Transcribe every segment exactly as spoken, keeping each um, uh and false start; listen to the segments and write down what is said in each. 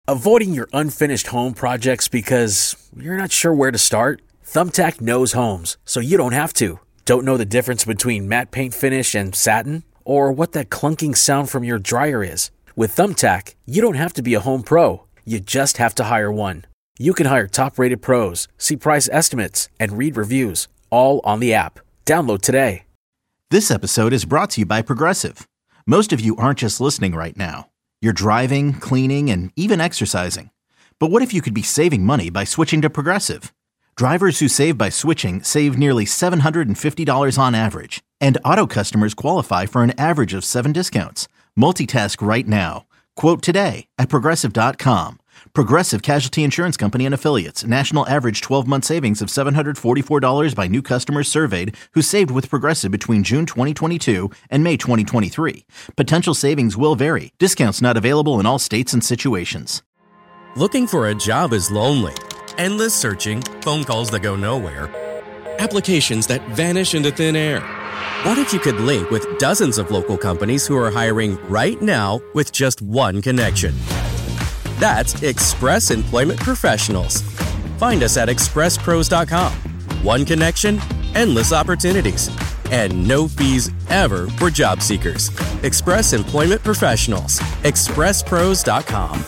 Avoiding your unfinished home projects because you're not sure where to start? Thumbtack knows homes, so you don't have to. Don't know the difference between matte paint finish and satin? Or what that clunking sound from your dryer is? With Thumbtack, you don't have to be a home pro. You just have to hire one. You can hire top-rated pros, see price estimates, and read reviews, all on the app. Download today. This episode is brought to you by Progressive. Most of you aren't just listening right now. You're driving, cleaning, and even exercising. But what if you could be saving money by switching to Progressive? Drivers who save by switching save nearly seven hundred fifty dollars on average. And auto customers qualify for an average of seven discounts. Multitask right now. Quote today at Progressive dot com. Progressive Casualty Insurance Company and Affiliates. National average twelve-month savings of seven hundred forty-four dollars by new customers surveyed who saved with Progressive between June twenty twenty-two and May twenty twenty-three. Potential savings will vary. Discounts not available in all states and situations. Looking for a job is lonely. Endless searching, phone calls that go nowhere, applications that vanish into thin air. What if you could link with dozens of local companies who are hiring right now with just one connection? That's Express Employment Professionals. Find us at express pros dot com. One connection, endless opportunities, and no fees ever for job seekers. Express Employment Professionals. express pros dot com.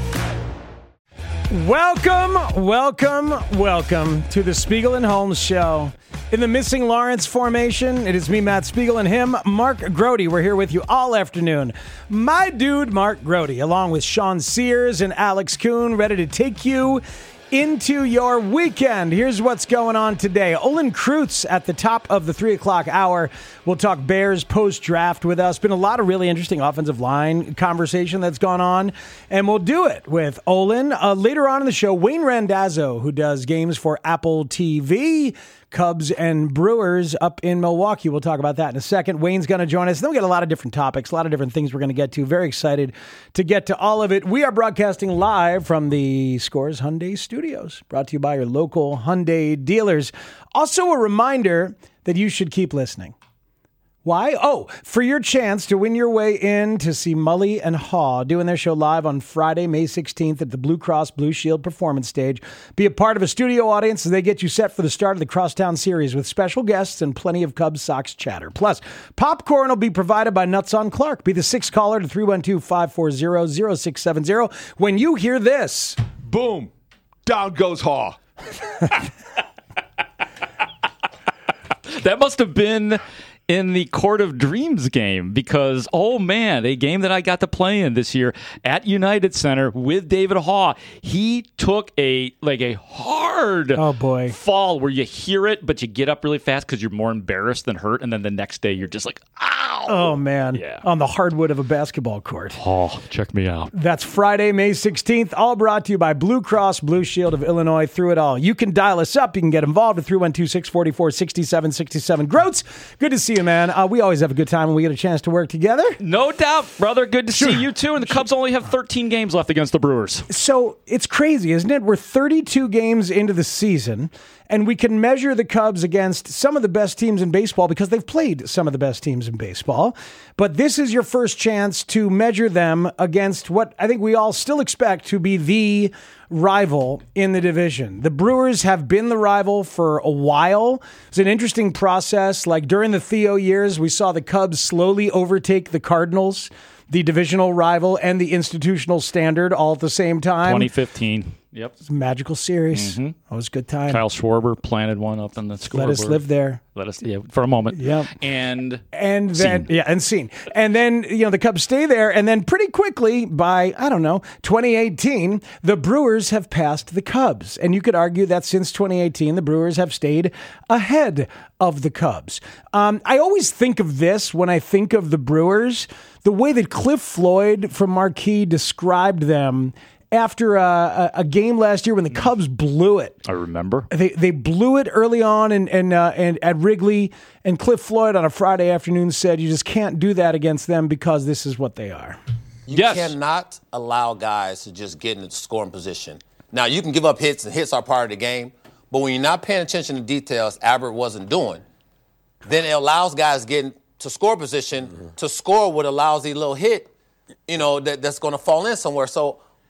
Welcome, welcome, welcome to the Spiegel and Holmes Show. In the missing Lawrence formation, it is me, Matt Spiegel, and him, Mark Grody. We're here with you all afternoon. My dude, Mark Grody, along with Sean Sears and Alex Kuhn, ready to take you into your weekend. Here's what's going on today. Olin Kreutz at the top of the three o'clock hour. We'll talk Bears post-draft with us. Been a lot of really interesting offensive line conversation that's gone on, and we'll do it with Olin. Uh, later on in the show, Wayne Randazzo, who does games for Apple T V, Cubs and Brewers up in Milwaukee. We'll talk about that in a second. Wayne's going to join us. Then we got a lot of different topics, a lot of different things we're going to get to. Very excited to get to all of it. We are broadcasting live from the Scores Hyundai Studios, brought to you by your local Hyundai dealers. Also a reminder that you should keep listening. Why? Oh, for your chance to win your way in to see Mully and Haw doing their show live on Friday, May sixteenth at the Blue Cross Blue Shield Performance Stage. Be a part of a studio audience as they get you set for the start of the Crosstown Series with special guests and plenty of Cubs Sox chatter. Plus, popcorn will be provided by Nuts on Clark. Be the sixth caller to three one two, five four zero, zero six seven zero when you hear this. Boom. Down goes Haw. That must have been in the Court of Dreams game because, oh man, a game that I got to play in this year at United Center with David Haw. He took a like a hard oh boy fall where you hear it, but you get up really fast because you're more embarrassed than hurt, and then the next day you're just like, ow! Oh man, yeah. On the hardwood of a basketball court. Oh, check me out. That's Friday, May sixteenth, all brought to you by Blue Cross Blue Shield of Illinois. Through it all. You can dial us up. You can get involved at three one two, six four four, six seven six seven. Groats, good to see you, man. Uh, we always have a good time when we get a chance to work together. No doubt, brother. Good to sure. see you, too. And the Cubs only have thirteen games left against the Brewers. So it's crazy, isn't it? We're thirty-two games into the season, and we can measure the Cubs against some of the best teams in baseball because they've played some of the best teams in baseball. But this is your first chance to measure them against what I think we all still expect to be the rival in the division. The Brewers have been the rival for a while. It's an interesting process. Like during the Theo years, we saw the Cubs slowly overtake the Cardinals, the divisional rival and the institutional standard all at the same time. twenty fifteen. Yep. It's a magical series. Mm-hmm. That was a good time. Kyle Schwarber planted one up in the scoreboard. Let us live there. Let us, yeah, for a moment. Yep. And and then scene. yeah, and seen. And then, you know, the Cubs stay there, and then pretty quickly by, I don't know, twenty eighteen, the Brewers have passed the Cubs. And you could argue that since twenty eighteen, the Brewers have stayed ahead of the Cubs. Um, I always think of this when I think of the Brewers, the way that Cliff Floyd from Marquee described them after a, a, a game last year when the Cubs blew it. I remember. They they blew it early on and and uh, and at Wrigley, and Cliff Floyd on a Friday afternoon said, you just can't do that against them because this is what they are. You yes. cannot allow guys to just get in the scoring position. Now, you can give up hits, and hits are part of the game, but when you're not paying attention to details, Albert wasn't doing, then it allows guys getting to score position mm-hmm. to score what allows a little hit, you know, that, that's going to fall in somewhere. So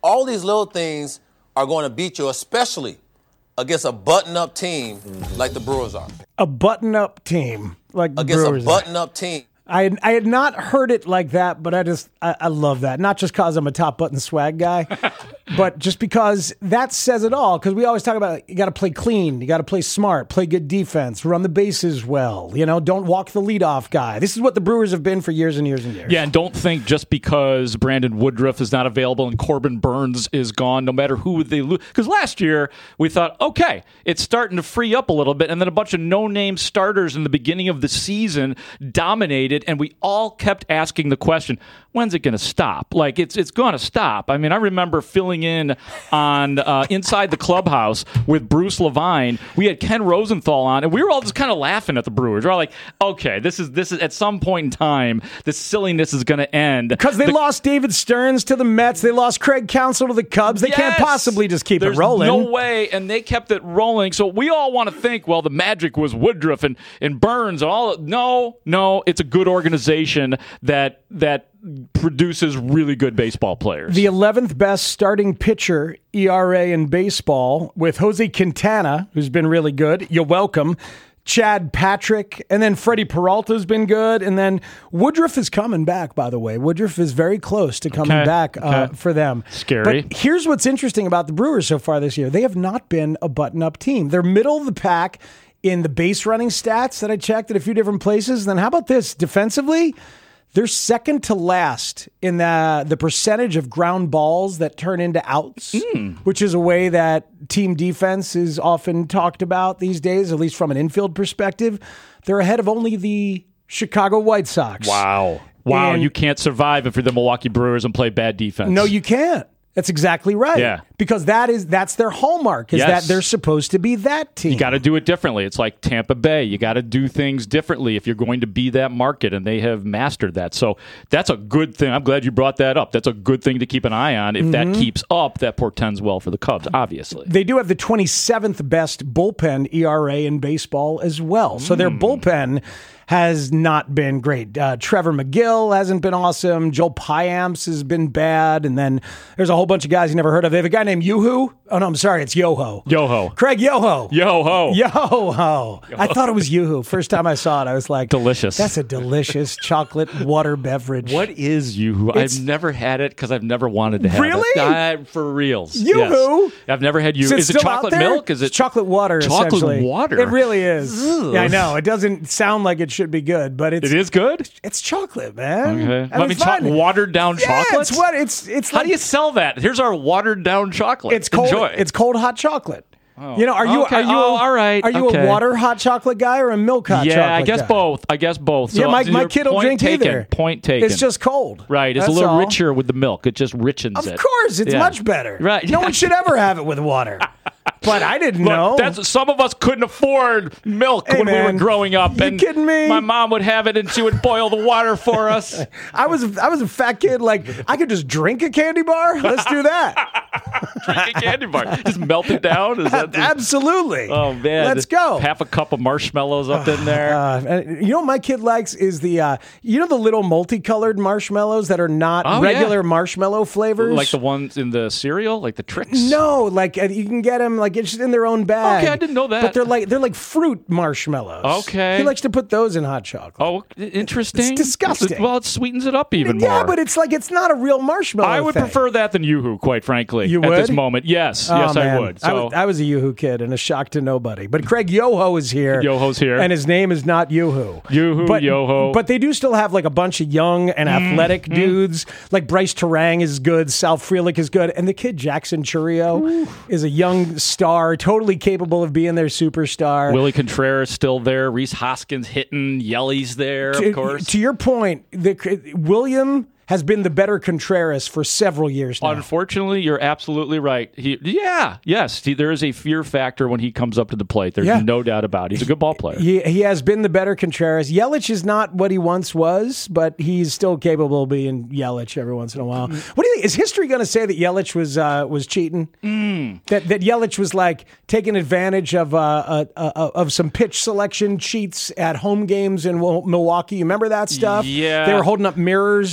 All these little things are going to beat you, especially against a button-up team like the Brewers are. A button-up team like the Against Brewers a are. button-up team. I had, I had not heard it like that, but I just I, I love that. Not just because I'm a top button swag guy, but just because that says it all. Because we always talk about you got to play clean, you got to play smart, play good defense, run the bases well. You know, don't walk the leadoff guy. This is what the Brewers have been for years and years and years. Yeah, and don't think just because Brandon Woodruff is not available and Corbin Burns is gone, no matter who they lose. Because last year we thought, okay, it's starting to free up a little bit, and then a bunch of no-name starters in the beginning of the season dominated, and we all kept asking the question, when's it going to stop? Like, it's it's going to stop. I mean, I remember filling in on uh, Inside the Clubhouse with Bruce Levine. We had Ken Rosenthal on, and we were all just kind of laughing at the Brewers. We're all like, okay, this is this is at some point in time, this silliness is going to end. Because they the, lost David Stearns to the Mets. They lost Craig Counsell to the Cubs. They yes, can't possibly just keep there's it rolling. No way, and they kept it rolling. So we all want to think, well, the magic was Woodruff and, and Burns and all. No, no, it's a good organization that that produces really good baseball players. The eleventh best starting pitcher E R A in baseball with Jose Quintana, who's been really good. You're welcome. Chad Patrick, and then Freddie Peralta's been good, and then Woodruff is coming back, by the way. Woodruff is very close to coming okay, back uh, okay. for them. Scary. But here's what's interesting about the Brewers so far this year. They have not been a button-up team. They're middle of the pack in the base running stats that I checked at a few different places. Then how about this? Defensively, they're second to last in the the percentage of ground balls that turn into outs, mm. which is a way that team defense is often talked about these days, at least from an infield perspective. They're ahead of only the Chicago White Sox. Wow. Wow, and you can't survive if you're the Milwaukee Brewers and play bad defense. No, you can't. That's exactly right. Yeah. Because that is that's their hallmark, is yes. that they're supposed to be that team. You got to do it differently. It's like Tampa Bay. You got to do things differently if you're going to be that market, and they have mastered that. So that's a good thing. I'm glad you brought that up. That's a good thing to keep an eye on. If mm-hmm. that keeps up, that portends well for the Cubs, obviously. They do have the twenty-seventh best bullpen E R A in baseball as well. So mm. their bullpen has not been great. Uh, Trevor McGill hasn't been awesome. Joel Piamps has been bad. And then there's a whole bunch of guys you never heard of. They have a guy named Yoo-Hoo. Oh, no, I'm sorry. It's Yoho. Yoho. Craig Yoho. Yoho. Yoho. I thought it was Yoo-Hoo. First time I saw it, I was like, delicious. That's a delicious chocolate water beverage. What is Yoo-Hoo? I've never had it because I've never wanted to have really? it. Really? Uh, for reals. Yoo-Hoo? Yes. I've never had Yoo-Hoo. Is, it, is it chocolate milk? Is it it's chocolate water, chocolate essentially. water? It really is. Ugh. Yeah, I know. It doesn't sound like it should be good, but it's It is good? It's chocolate, man. Okay. I I mean, cho- watered down yeah, chocolate? It's what it's it's How like, do you sell that? Here's our watered down chocolate. It's cold. Enjoy. It's cold hot chocolate. Oh. You know, are you okay. are you oh, a, all right. Are you okay. a water hot chocolate guy or a milk hot yeah, chocolate guy? I guess guy? both. I guess both. So yeah, my, my your kid will point drink taken. either. Point taken. It's just cold. Right. It's That's a little all. richer with the milk. It just richens of it. Of course, it's yeah. much better. Right. No one should ever have it with water. But I didn't Look, know. That's some of us couldn't afford milk hey, when man, we were growing up. You and kidding me? My mom would have it, and she would boil the water for us. I was I was a fat kid. Like I could just drink a candy bar. Let's do that. Drink a candy bar, just melt it down. Is that the... Absolutely? Oh man, let's go. Half a cup of marshmallows up in there. Uh, you know what my kid likes is the uh, you know the little multicolored marshmallows that are not oh, regular yeah. marshmallow flavors, like the ones in the cereal, like the Trix. No, like uh, you can get them like it's just in their own bag. Okay, I didn't know that. But they're like they're like fruit marshmallows. Okay, he likes to put those in hot chocolate. Oh, interesting. It's disgusting. Well, it sweetens it up even yeah, more. Yeah, but it's like it's not a real marshmallow. I would thing. prefer that than Yoo-Hoo, quite frankly. You at would? this moment, yes, oh, yes, man. I would. So I, was, I was a Yoo-Hoo kid and a shock to nobody. But Craig Yoho is here. Yoho's here, and his name is not Yoo-Hoo. Yoo-Hoo, but, Yoho. But they do still have like a bunch of young and athletic mm. dudes. Like Bryce Terang is good, Sal Frelick is good, and the kid Jackson Churio Ooh. is a young star, totally capable of being their superstar. Willie Contreras still there. Reese Hoskins hitting. Yelly's there, to, of course. To your point, the, William has been the better Contreras for several years now. Unfortunately, you're absolutely right. He, yeah, yes, he, there is a fear factor when he comes up to the plate. There's yeah. no doubt about it. He's a good ball player. He, he has been the better Contreras. Yelich is not what he once was, but he's still capable of being Yelich every once in a while. Mm. What do you think? Is history going to say that Yelich was uh, was cheating? Mm. That that Yelich was like taking advantage of uh, uh, uh, of some pitch selection cheats at home games in Milwaukee? You remember that stuff? Yeah. They were holding up mirrors and doing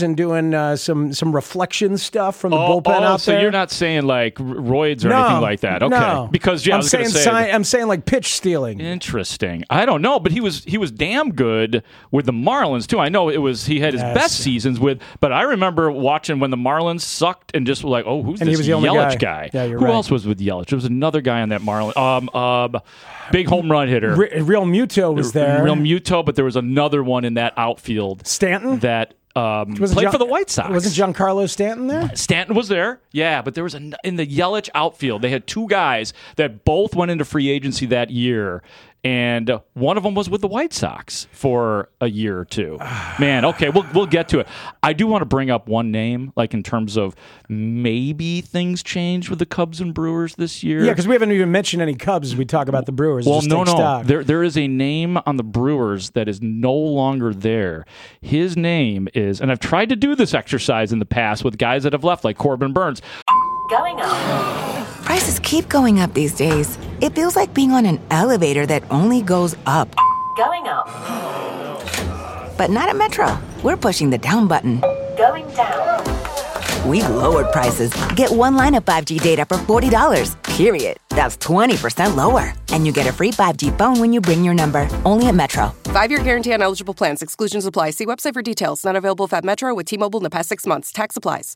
doing uh, some some reflection stuff from the oh, bullpen oh, out so there. you're not saying like r- roids or no, anything like that, okay? No. Because yeah, I'm I was saying going to say. si- I'm saying like pitch stealing. Interesting. I don't know, but he was he was damn good with the Marlins too. I know it was he had his Yes. best seasons with, but I remember watching when the Marlins sucked and just like, oh, who's And he this was the only Yelich guy. guy? Yeah, you're Who right. else was with Yelich? There was another guy on that Marlins. Um, um, big home run hitter. Re- Real Muto was there. Real Muto, but there was another one in that outfield. Stanton? That um, Wasn't played Gian- for the White Sox. Wasn't Giancarlo Stanton there? Stanton was there, yeah, but there was a, in the Yelich outfield. They had two guys that both went into free agency that year, and uh, one of them was with the White Sox for a year or two. Man, okay, we'll we'll get to it. I do want to bring up one name, like in terms of maybe things changed with the Cubs and Brewers this year. Yeah, because we haven't even mentioned any Cubs as we talk about the Brewers. Well, Just no, take no. stock. There, there is a name on the Brewers that is no longer there. His name is, and I've tried to do this exercise in the past with guys that have left, like Corbin Burns. Going up. Prices keep going up these days. It feels like being on an elevator that only goes up. Going up. But not at Metro. We're pushing the down button. Going down. We've lowered prices. Get one line of five G data for forty dollars, period. That's twenty percent lower. And you get a free five G phone when you bring your number. Only at Metro. Five-year guarantee on eligible plans. Exclusions apply. See website for details. Not available if at Metro with T-Mobile in the past six months. Tax applies.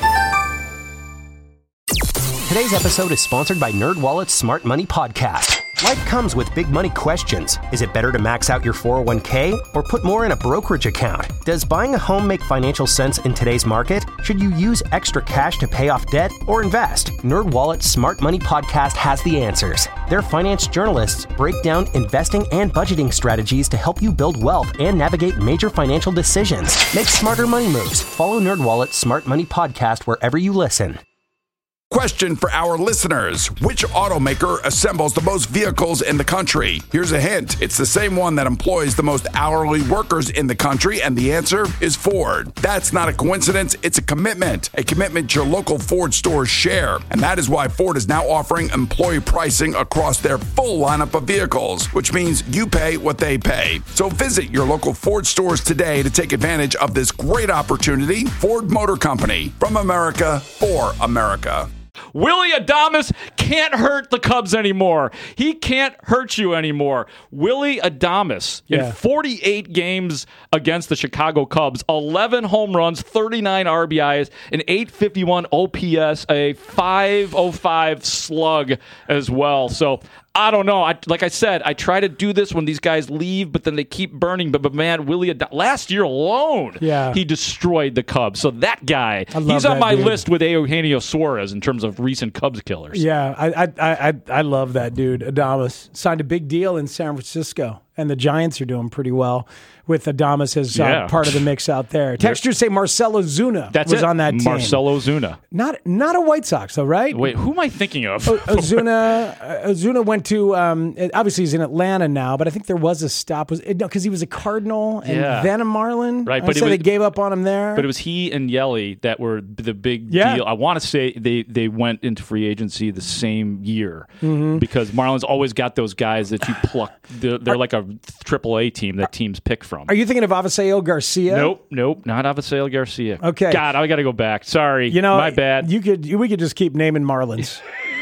Today's episode is sponsored by NerdWallet's Smart Money Podcast. Life comes with big money questions. Is it better to max out your four oh one k or put more in a brokerage account? Does buying a home make financial sense in today's market? Should you use extra cash to pay off debt or invest? NerdWallet's Smart Money Podcast has the answers. Their finance journalists break down investing and budgeting strategies to help you build wealth and navigate major financial decisions. Make smarter money moves. Follow NerdWallet's Smart Money Podcast wherever you listen. Question for our listeners. Which automaker assembles the most vehicles in the country? Here's a hint. It's the same one that employs the most hourly workers in the country, and the answer is Ford. That's not a coincidence. It's a commitment. A commitment your local Ford stores share. And that is why Ford is now offering employee pricing across their full lineup of vehicles, which means you pay what they pay. So visit your local Ford stores today to take advantage of this great opportunity. Ford Motor Company. From America, for America. Willy Adames can't hurt the Cubs anymore. He can't hurt you anymore. Willy Adames, Yeah. in forty-eight games against the Chicago Cubs, eleven home runs, thirty-nine R B Is, an eight fifty-one O P S, a five oh five slug as well. So I don't know. I, like I said, I try to do this when these guys leave, but then they keep burning. But, but man, Willy Adames, last year alone, Yeah. he destroyed the Cubs. So that guy, I love he's on that my dude. list with Eugenio Suarez in terms of recent Cubs killers. Yeah, I, I I I I love that dude. Adames signed a big deal in San Francisco, and the Giants are doing pretty well with Adames as uh, Yeah. part of the mix out there. Textures say Marcelo Zuna That's was it. on that team. Marcelo Zuna. Not not a White Sox though, right? Wait, who am I thinking of? O- Ozuna uh, Ozuna went to um, obviously he's in Atlanta now, but I think there was a stop. Was it, no, because he was a Cardinal and Yeah. then a Marlin. Right, I but it say they was- gave up on him there. But it was he and Yelly that were the big Yeah. deal. I want to say they, they went into free agency the same year Mhm. because Marlins always got those guys that you pluck. They're, they're like a triple A team that teams pick from. Are you thinking of Avisail Garcia? Nope, nope, not Avisail Garcia. Okay. God, I got to go back. Sorry, You know, my bad. You could we could just keep naming Marlins.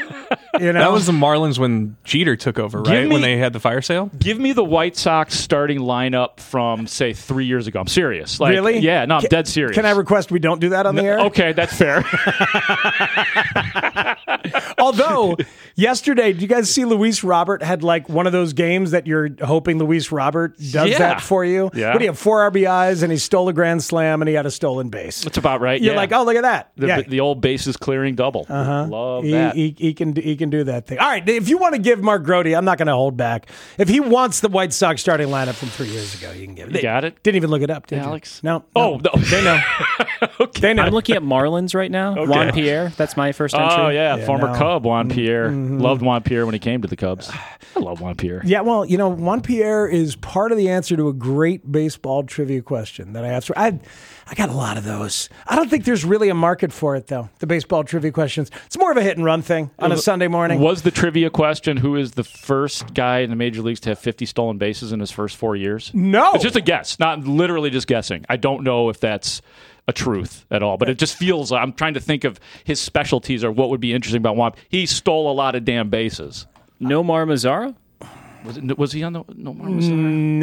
You know? That was the Marlins when Jeter took over, Give right? me- when they had the fire sale? Give me the White Sox starting lineup from, say, three years ago. I'm serious. Like, Really? Yeah, no, I'm Ca- dead serious. Can I request we don't do that on the air? Okay, that's fair. Although, yesterday, did you guys see Luis Robert had like one of those games that you're hoping Luis Robert does Yeah. that for you? Yeah. What do you have? Four R B Is and he stole a grand slam and he had a stolen base. That's about right. You're yeah. like, oh, look at that. The, yeah. the old bases clearing double. Uh-huh. Love he, that. He, he can he can do that thing. All right, if you want to give Mark Grody, I'm not going to hold back. If he wants the White Sox starting lineup from three years ago, you can give it. You got it? Didn't even look it up, did Alex? you? No. Oh, no. They know. Okay. They know. I'm looking at Marlins right now. Okay. Juan Pierre, that's my first entry. Oh, yeah, Yeah, former no. Cub Juan Pierre. Mhm. Loved Juan Pierre when he came to the Cubs. I love Juan Pierre. Yeah, well, you know, Juan Pierre is part of the answer to a great baseball trivia question that I asked. I, I got a lot of those. I don't think there's really a market for it, though, the baseball trivia questions. It's more of a hit and run thing on a Sunday morning. Was the trivia question who is the first guy in the major leagues to have fifty stolen bases in his first four years? No. It's just a guess, not literally just guessing. I don't know if that's a truth at all. But it just feels, I'm trying to think of his specialties or what would be interesting about Wamp. He stole a lot of damn bases. Nomar Mazara? Was, it, was he on the Nomar Mazara?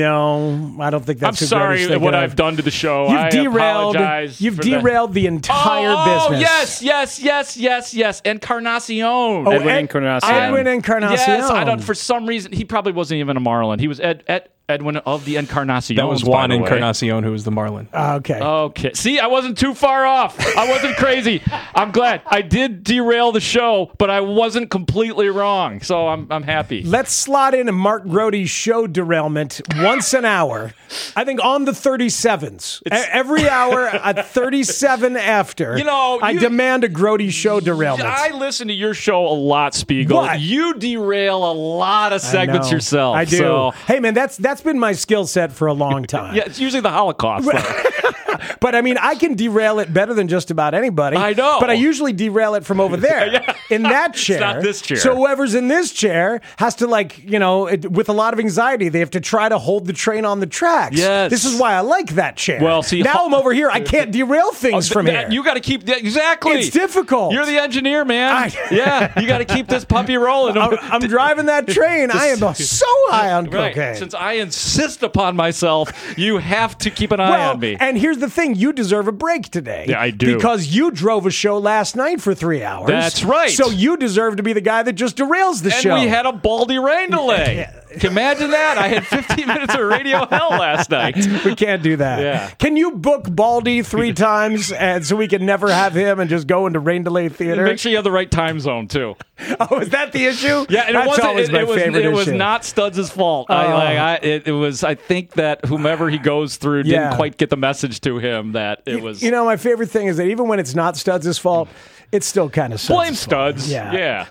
No, I don't think that's I'm who sorry Grody's what of. I've done to the show. You've I derailed, apologize. You've for derailed that. the entire oh, business. Oh, yes, yes, yes, yes, yes. Encarnacion. Oh, Edwin Ed, Encarnacion. Edwin Encarnacion. Yes, I don't. For some reason, he probably wasn't even a Marlin. He was Ed, Ed, Edwin of the Encarnacion. That was Juan Encarnacion, who was the Marlin. Uh, okay. Okay. See, I wasn't too far off. I wasn't crazy. I'm glad. I did derail the show, but I wasn't completely wrong. So I'm I'm happy. Let's slot in a Mark Grody's show derailment once an hour. I think on the thirty-sevens. E- Every hour at thirty-seven after. You know, I you- demand a Grody show derailment. I listen to your show a lot, Spiegel. What? You derail a lot of segments I know. yourself. I do. So. Hey, man, that's that's been my skill set for a long time. Yeah, it's usually the Holocaust. though. But I mean, I can derail it better than just about anybody. I know. But I usually derail it from over there Yeah. in that chair. It's not this chair. So whoever's in this chair has to, like, you know, it, with a lot of anxiety, they have to try to hold the train on the tracks. Yes. This is why I like that chair. Well, see, now ho- I'm over here. I can't derail things Oh, from th- here. You got to keep exactly. It's difficult. You're the engineer, man. I- yeah, you got to keep this puppy rolling. I'm, I'm driving that train. I am so high on Right. cocaine. Since I insist upon myself, you have to keep an eye well, on me. and here's the thing: you deserve a break today. Yeah, I do. Because you drove a show last night for three hours. That's right. So you deserve to be the guy that just derails the and show. we had a baldy rain delay. Can you imagine that? I had fifteen minutes of radio hell last night. We can't do that. Yeah. Can you book Baldy three times and so we can never have him and just go into rain delay theater? Make sure you have the right time zone too. Oh, is that the issue? Yeah, and That's it wasn't. always It, my it was. favorite It was issue. not Studs' fault. I, Oh. like, I, it, it was. I think that whomever he goes through didn't Yeah. quite get the message to him that it was. You know, my favorite thing is that even when it's not Studs' fault, it's still kind of blame Studs. Yeah. Yeah.